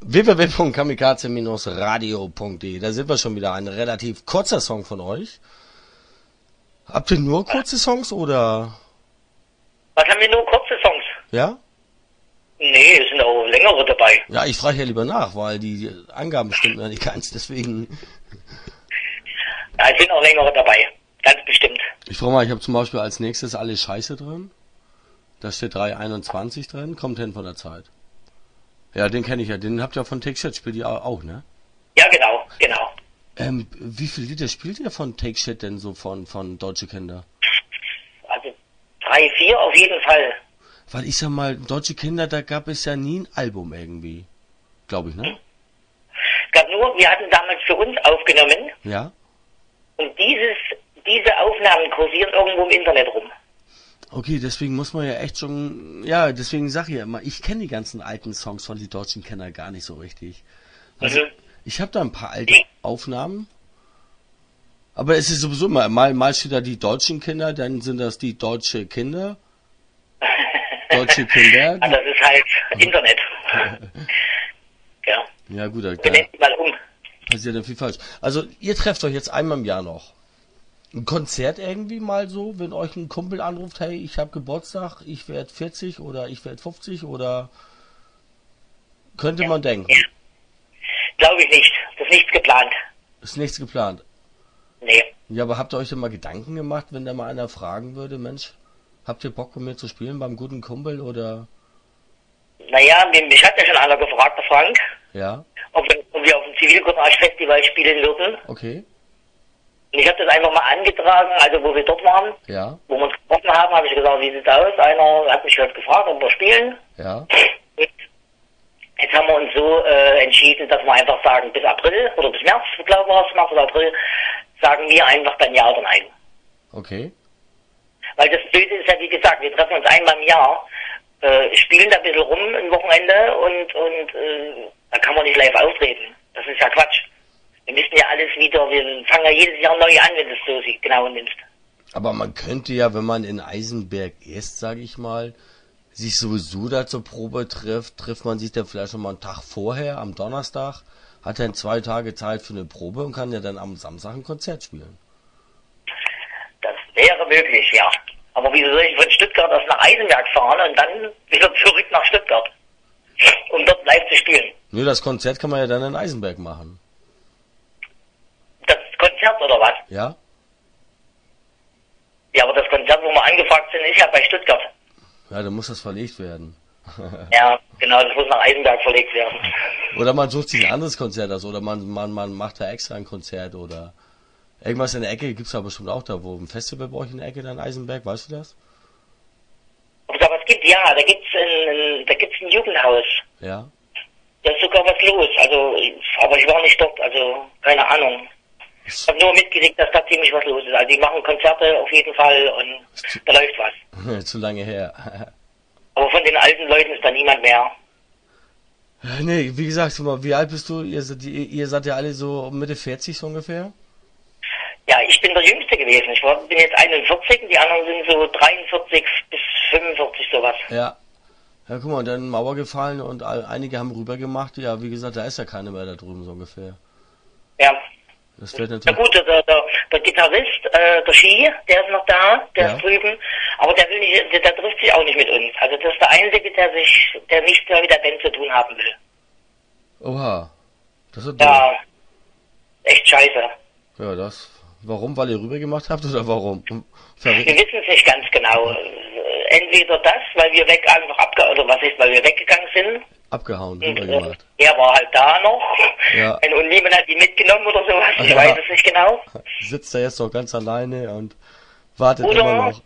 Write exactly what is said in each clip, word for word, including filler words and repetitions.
w w w punkt kamikaze radio punkt de. Da sind wir schon wieder. Ein relativ kurzer Song von euch. Habt ihr nur kurze Songs oder? Was haben wir nur kurze Songs? Ja? Nee, es sind auch längere dabei. Ja, ich frage ja lieber nach, weil die Angaben stimmen ja nicht ganz, deswegen. Ja, es sind auch längere dabei. Ganz bestimmt. Ich frage mal, ich habe zum Beispiel als nächstes Alles Scheiße drin. Da steht drei einundzwanzig drin, kommt hin von der Zeit. Ja, den kenne ich ja, den habt ihr von Take Shit, spielt ihr auch, ne? Ja, genau, genau. Ähm, wie viele Lieder spielt ihr von Take Shit denn so von, von Deutsche Kinder? Also drei, vier auf jeden Fall. Weil ich sag mal, Deutsche Kinder, da gab es ja nie ein Album irgendwie. Glaube ich, ne? Es gab nur, wir hatten damals für uns aufgenommen. Ja. Und dieses, diese Aufnahmen kursieren irgendwo im Internet rum. Okay, deswegen muss man ja echt schon, ja, deswegen sag ich ja immer, ich kenne die ganzen alten Songs von die Deutschen Kenner gar nicht so richtig. Also, mhm. ich habe da ein paar alte Aufnahmen. Aber es ist sowieso mal, mal, mal steht da die deutschen Kinder, dann sind das die deutsche Kinder. Deutsche Kinder. Ah, das ist halt Internet. Ja. Ja, gut, da, Wir nennen die mal um. passiert dann viel falsch. Also, ihr trefft euch jetzt einmal im Jahr noch. Ein Konzert irgendwie mal so, wenn euch ein Kumpel anruft, hey, ich habe Geburtstag, ich werde vierzig oder ich werde fünfzig oder könnte ja. man denken. Ja. Glaube ich nicht. Das ist nichts geplant. Ist nichts geplant? Nee. Ja, aber habt ihr euch denn mal Gedanken gemacht, wenn da mal einer fragen würde, Mensch, habt ihr Bock, mit mir zu spielen beim guten Kumpel oder? Naja, mich hat ja schon einer gefragt, der Frank. Ja. Ob wir, ob wir auf dem Zivilcourage-Festival spielen würden. Okay. Und ich habe das einfach mal angetragen, also wo wir dort waren, ja. wo wir uns getroffen haben, habe ich gesagt, wie sieht's aus? Einer hat mich halt gefragt, ob wir spielen. Ja. Und jetzt haben wir uns so äh, entschieden, dass wir einfach sagen, bis April oder bis März, glaube ich, März oder April, sagen wir einfach dann ja oder nein. Okay. Weil das Blöde ist ja, wie gesagt, wir treffen uns einmal im Jahr, äh, spielen da ein bisschen rum ein Wochenende und, und äh, da kann man nicht live auftreten. Das ist ja Quatsch. Wir müssen ja alles wieder, wir fangen ja jedes Jahr neu an, wenn du es so genau nimmst. Aber man könnte ja, wenn man in Eisenberg ist, sage ich mal, sich sowieso da zur Probe trifft, trifft man sich dann vielleicht schon mal einen Tag vorher, am Donnerstag, hat dann zwei Tage Zeit für eine Probe und kann ja dann am Samstag ein Konzert spielen. Das wäre möglich, ja. Aber wieso soll ich von Stuttgart aus nach Eisenberg fahren und dann wieder zurück nach Stuttgart, um dort live zu spielen? Nö, das Konzert kann man ja dann in Eisenberg machen. Das Konzert oder was? Ja. Ja, aber das Konzert, wo wir angefragt sind, ist ja bei Stuttgart. Ja, dann muss das verlegt werden. Ja, genau, das muss nach Eisenberg verlegt werden. Oder man sucht sich ein anderes Konzert aus, oder man, man, man macht da extra ein Konzert, oder irgendwas in der Ecke gibt's da bestimmt auch da, wo ein Festival brauche ich in der Ecke, dann Eisenberg, weißt du das? Ob es da was gibt? Ja, da gibt's ein, da gibt's ein Jugendhaus. Ja. Da ist sogar was los, also, aber ich war nicht dort, also, keine Ahnung. Ich habe nur mitgekriegt, dass da ziemlich was los ist. Also die machen Konzerte auf jeden Fall und da läuft was. Zu lange her. Aber von den alten Leuten ist da niemand mehr. Nee, wie gesagt, wie alt bist du? Ihr seid, ihr seid ja alle so Mitte vierzig so ungefähr? Ja, ich bin der Jüngste gewesen. Ich war, bin jetzt einundvierzig, die anderen sind so dreiundvierzig bis fünfundvierzig sowas. Ja. Ja, guck mal, dann Mauer gefallen und einige haben rübergemacht. Ja, wie gesagt, da ist ja keiner mehr da drüben so ungefähr. Ja. Das wird natürlich. Ja gut, der, der, der Gitarrist, äh, der Ski, der ist noch da, der ja. ist drüben, aber der will nicht, der, der trifft sich auch nicht mit uns. Also das ist der Einzige, der sich, der nichts mehr mit der Band zu tun haben will. Oha. Das ist ja, echt scheiße. Ja, das. Warum? Weil ihr rüber gemacht habt oder warum? Wir wissen es nicht ganz genau. Entweder das, weil wir weg einfach abge oder was ist, weil wir weggegangen sind. Abgehauen, und, äh, er war halt da noch. Ja. Und niemand hat ihn mitgenommen oder sowas. Ich ja. weiß es nicht genau. Sitzt er jetzt doch ganz alleine und wartet oder, immer noch.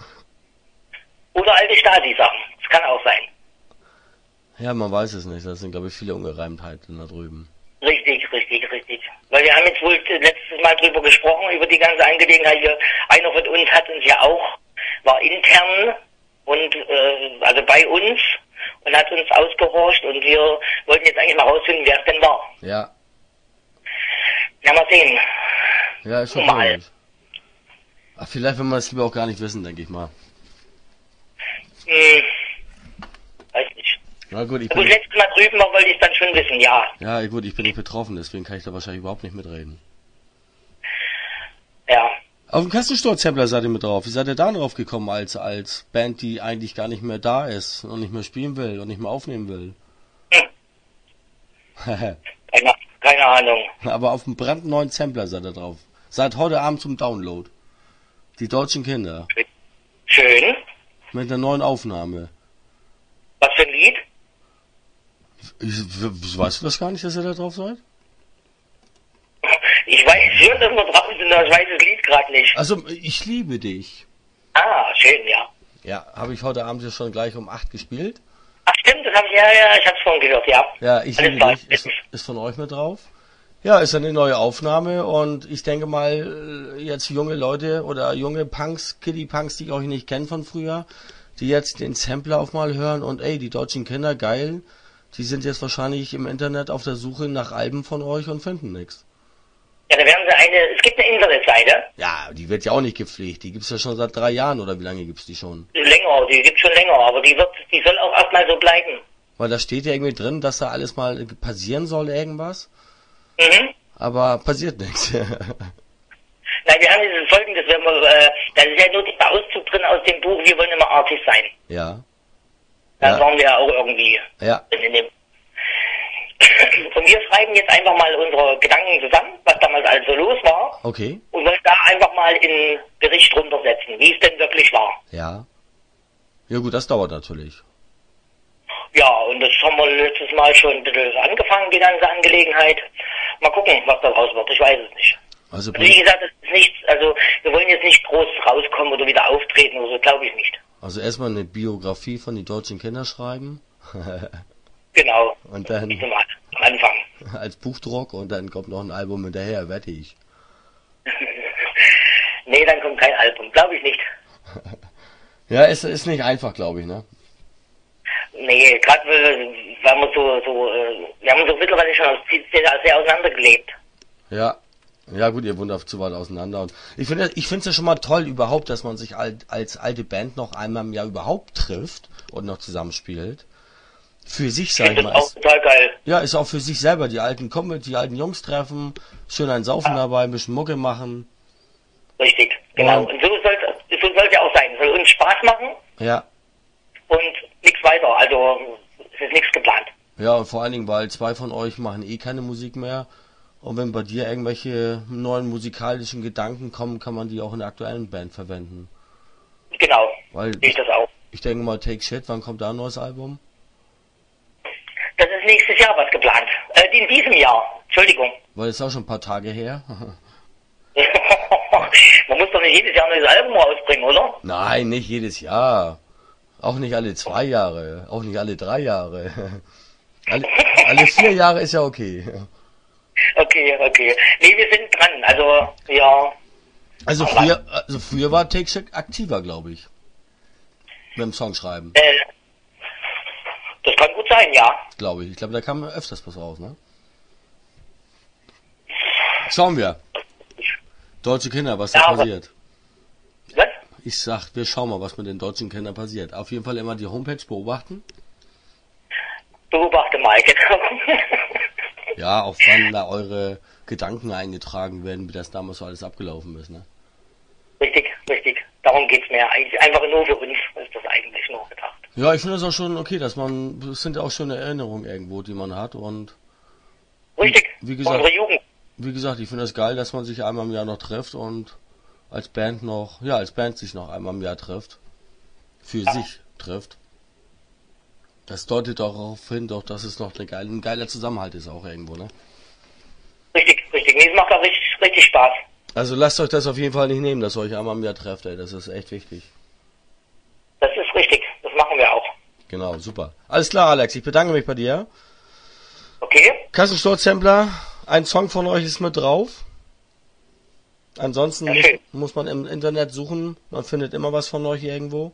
Oder alte Stasi-Sachen. Das kann auch sein. Ja, man weiß es nicht. Das sind, glaube ich, viele Ungereimtheiten da drüben. Richtig, richtig, richtig. Weil wir haben jetzt wohl letztes Mal drüber gesprochen, über die ganze Angelegenheit hier. Einer von uns hat uns ja auch, war intern und äh, also bei uns und hat uns ausgehorcht und wir wollten jetzt eigentlich mal rausfinden, wer es denn war. Ja. Na, mal sehen. Ja, ist schon mal. Ach, vielleicht will man es lieber auch gar nicht wissen, denke ich mal. Hm, weiß nicht. Na gut, ich bin... Gut, letztes Mal drüben war, wollte ich dann schon wissen, ja. Ja, gut, ich bin nicht betroffen, deswegen kann ich da wahrscheinlich überhaupt nicht mitreden. Ja. Auf dem Kassensturz-Sampler seid ihr mit drauf. Wie seid ihr da drauf gekommen als, als Band, die eigentlich gar nicht mehr da ist und nicht mehr spielen will und nicht mehr aufnehmen will? Hm. keine, keine Ahnung. Aber auf dem brandneuen Sampler seid ihr drauf. Seit heute Abend zum Download. Die deutschen Kinder. Schön. Mit einer neuen Aufnahme. Was für ein Lied? Ich, ich, weißt du das gar nicht, dass ihr da drauf seid? Ich weiß schon, dass wir drauf sind, aber ich weiß das Lied gerade nicht. Also, ich liebe dich. Ah, schön, ja. Ja, habe ich heute Abend ja schon gleich um acht gespielt. Ach stimmt, das habe ich, ja, ja, ich hab's vorhin gehört, ja. Ja, ich liebe dich, ist, ist von euch mit drauf. Ja, ist eine neue Aufnahme und ich denke mal, jetzt junge Leute oder junge Punks, Kiddie-Punks, die ich euch nicht kenne von früher, die jetzt den Sampler auf mal hören und ey, die deutschen Kinder, geil, die sind jetzt wahrscheinlich im Internet auf der Suche nach Alben von euch und finden nichts. Ja, da werden sie eine, es gibt eine Internetseite. Ja, die wird ja auch nicht gepflegt, die gibt's ja schon seit drei Jahren oder wie lange gibt's die schon? Länger, die gibt's schon länger, aber die wird, die soll auch erstmal so bleiben. Weil da steht ja irgendwie drin, dass da alles mal passieren soll, irgendwas. Mhm. Aber passiert nichts. Nein, wir haben dieses Folgendes, wenn wir, äh, da ist ja nur der Auszug drin aus dem Buch, wir wollen immer Artist sein. Ja. Da ja. waren wir ja auch irgendwie ja. in dem. Und wir schreiben jetzt einfach mal unsere Gedanken zusammen, was damals alles so los war. Okay. Und wollen da einfach mal in Bericht runtersetzen, wie es denn wirklich war. Ja. Ja gut, das dauert natürlich. Ja, und das haben wir letztes Mal schon ein bisschen angefangen, die ganze Angelegenheit. Mal gucken, was da raus wird, ich weiß es nicht. Also, also wie gesagt, es ist nichts, also wir wollen jetzt nicht groß rauskommen oder wieder auftreten oder so, glaube ich nicht. Also erstmal eine Biografie von die deutschen Kinder schreiben. Genau. Und dann am Anfang. Als Buchdruck und dann kommt noch ein Album hinterher, wette ich. Nee, dann kommt kein Album, glaube ich nicht. Ja, es ist nicht einfach, glaube ich, ne? Nee, gerade weil wir so, so, wir haben so mittlerweile schon sehr, sehr auseinandergelebt. Ja. Ja gut, ihr wohnt auf zu weit auseinander. Und ich finde ich finde es ja schon mal toll überhaupt, dass man sich als, als alte Band noch einmal im Jahr überhaupt trifft und noch zusammenspielt. Für sich, sag ich mal. Das ist auch total geil. Ja, ist auch für sich selber. Die alten Kumpel, die alten Jungs treffen, schön ein Saufen ah. dabei, ein bisschen Mucke machen. Richtig, genau. Und, und so soll so soll's ja auch sein. Soll uns Spaß machen. Ja. Und nichts weiter. Also es ist nichts geplant. Ja, und vor allen Dingen, weil zwei von euch machen eh keine Musik mehr. Und wenn bei dir irgendwelche neuen musikalischen Gedanken kommen, kann man die auch in der aktuellen Band verwenden. Genau. Weil ich das auch. Ich denke mal, Take Shit, wann kommt da ein neues Album? Das ist nächstes Jahr was geplant. Äh, in diesem Jahr. Entschuldigung. Weil es ist auch schon ein paar Tage her. Man muss doch nicht jedes Jahr ein neues Album rausbringen, oder? Nein, nicht jedes Jahr. Auch nicht alle zwei Jahre. Auch nicht alle drei Jahre. alle, alle vier Jahre ist ja okay. Okay, okay. Nee, wir sind dran. Also, ja. Also früher, also früher war Take Shit aktiver, glaube ich. Mit dem Songschreiben. Äh, das kann gut sein, ja. Glaube ich. Ich glaube, da kam öfters was raus, ne? Schauen wir. Deutsche Kinder, was da ja, passiert. Was? Ich sag, wir schauen mal, was mit den deutschen Kindern passiert. Auf jeden Fall immer die Homepage beobachten. Beobachte mal, genau. Ja, auf wann da eure Gedanken eingetragen werden, wie das damals so alles abgelaufen ist, ne? Richtig, richtig. Darum geht's mir. Eigentlich einfach nur für uns ist das eigentlich nur gedacht. Ja, ich finde es auch schon okay, dass man, das sind ja auch schöne Erinnerungen irgendwo, die man hat und... Richtig, wie gesagt, unsere Jugend. Wie gesagt, ich finde es geil, dass man sich einmal im Jahr noch trifft und als Band noch, ja, als Band sich noch einmal im Jahr trifft. Für ja. sich trifft. Das deutet darauf hin, doch, dass es noch eine geile, ein geiler Zusammenhalt ist auch irgendwo, ne? Richtig, richtig. Nee, es macht auch richtig, richtig Spaß. Also lasst euch das auf jeden Fall nicht nehmen, dass ihr euch einmal im Jahr trefft, ey. Das ist echt wichtig. Das ist richtig. Das machen wir auch. Genau, super. Alles klar, Alex. Ich bedanke mich bei dir. Okay. Kassensturz-Sampler. Ein Song von euch ist mit drauf. Ansonsten muss, muss man im Internet suchen. Man findet immer was von euch irgendwo.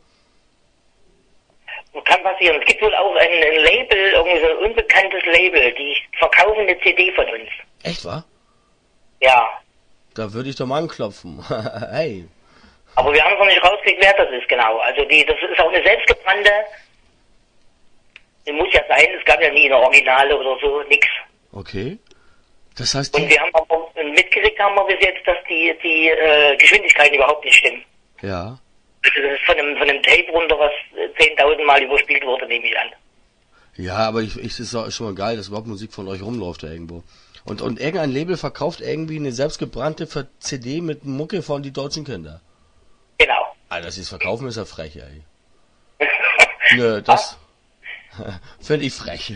Kann passieren. Es gibt wohl auch ein, ein Label, irgendwie so ein unbekanntes Label, die verkaufen eine C D von uns. Echt, wahr? Ja. Da würde ich doch mal anklopfen. Hey. Aber wir haben noch nicht rausgekriegt, wer das ist, genau. Also die, das ist auch eine selbstgebrannte muss ja sein, es gab ja nie eine Originale oder so, nix. Okay. Das heißt... Und wir haben aber mitgekriegt haben wir bis jetzt, dass die, die äh, Geschwindigkeiten überhaupt nicht stimmen. Ja. Also das ist von einem, von einem Tape runter, was zehntausend Mal überspielt wurde, nehme ich an. Ja, aber ich, ich, das ist schon mal geil, dass überhaupt Musik von euch rumläuft da irgendwo. Und, und irgendein Label verkauft irgendwie eine selbstgebrannte C D mit Mucke von die deutschen Kinder. Genau. Ah, das ist verkaufen, ist ja frech, ey. Nö, das finde ich frech.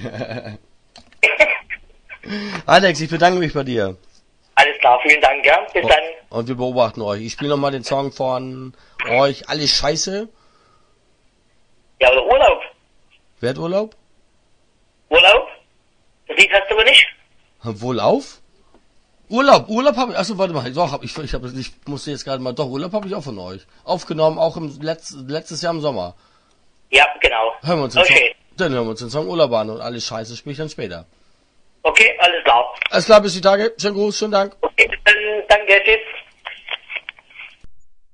Alex, ich bedanke mich bei dir. Alles klar, vielen Dank, ja. Bis dann. Und wir beobachten euch. Ich spiele nochmal den Song von euch. Alles Scheiße. Ja, oder Urlaub. Wer hat Urlaub? Urlaub? Das Lied hast du aber nicht? Wohlauf? Urlaub, Urlaub habe ich, achso, warte mal, doch, hab ich, ich, hab, ich musste jetzt gerade mal, doch, Urlaub habe ich auch von euch. Aufgenommen, auch im Letz, letztes Jahr im Sommer. Ja, genau. Hören wir uns den Okay. Song, dann hören wir uns den Song Urlaub an und alles Scheiße spiele ich dann später. Okay, alles klar. Alles klar, bis die Tage. Schönen Gruß, schönen Dank. Okay, dann danke, tschüss.